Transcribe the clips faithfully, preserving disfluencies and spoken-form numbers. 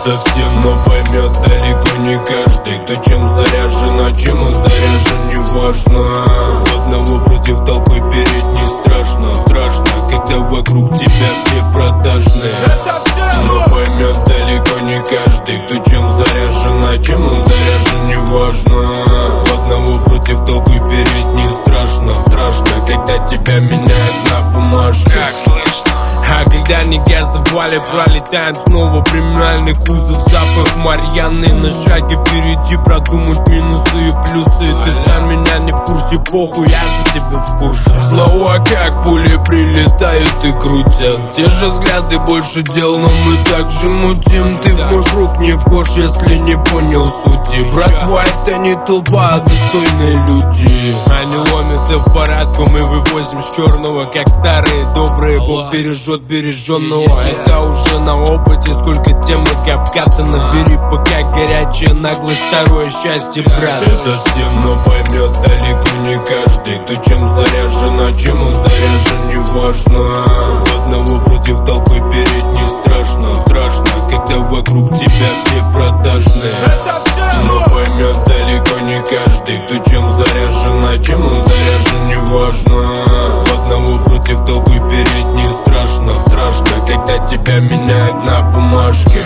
Это всем, но поймет далеко не каждый. Кто чем заряжен, а чем он заряжен, не важно. Одного против толпы переть не страшно. Страшно, когда вокруг тебя все продажные. Но поймет далеко не каждый. Кто чем заряжен, а чем он заряжен, не важно. Одного против толпы переть не страшно. Страшно, когда тебя меняют на бумажке. А когда не газовали, пролетаем снова премиальный кузов, запах Марьяны. На шаге впереди продумать минусы и плюсы. Ты сам меня не в курсе, похуй, я за тебя в курсе. Слова как пули прилетают и крутят. Те же взгляды, больше дел, но мы так же мутим. Ты в мой круг не вхож, если не понял сути. Братва, это не толпа, а достойные люди. Они ломятся в парадку, мы вывозим с черного, как старые добрые. Бог бережет береженного, это уже на опыте. Сколько темы обкатано, бери пока горячее, наглость, второе счастье, брат. Это всем, но поймет далеко не каждый. Кто чем заряжен, а чем он заряжен, не важно. Одного против толпы переть не страшно. Страшно, когда вокруг тебя все продажные. Но поймет далеко не каждый. Кто чем заряжен, а чем он заряжен, не важно. Одного против толпы переть не страшно. Страшно, когда тебя меняют на бумажке.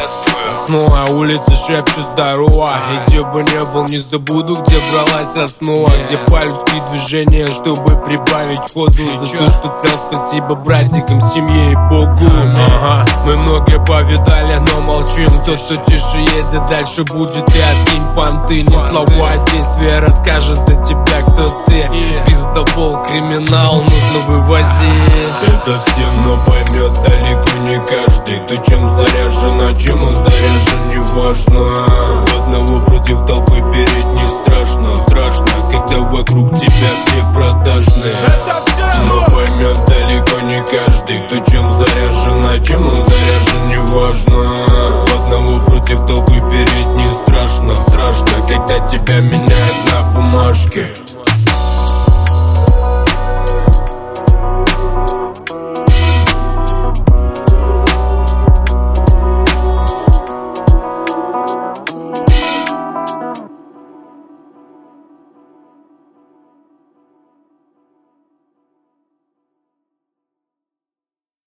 Снова улица шепчет здорово. И где бы не был, не забуду, где бралась основа. Где по-людски движения, чтобы прибавить ходу. За то, что цел, спасибо братикам, семье и Богу. Ага, мы многое повидали, но молчим. Тот, кто тише едет, дальше будет. И откинь понты, не слова, а действия. Расскажет за тебя, кто ты. Пиздобол, криминал, нужно вывозить. Это всем, но поймет далеко не каждый. Кто чем заряжен, а чем он заряжен, не важно. Одного против толпы переть не страшно. Страшно, когда вокруг тебя все продажные. Но поймет далеко не каждый. Кто чем заряжен, а чем он заряжен, не важно. Одного против толпы переть не страшно. Страшно, когда тебя меняют на бумажке.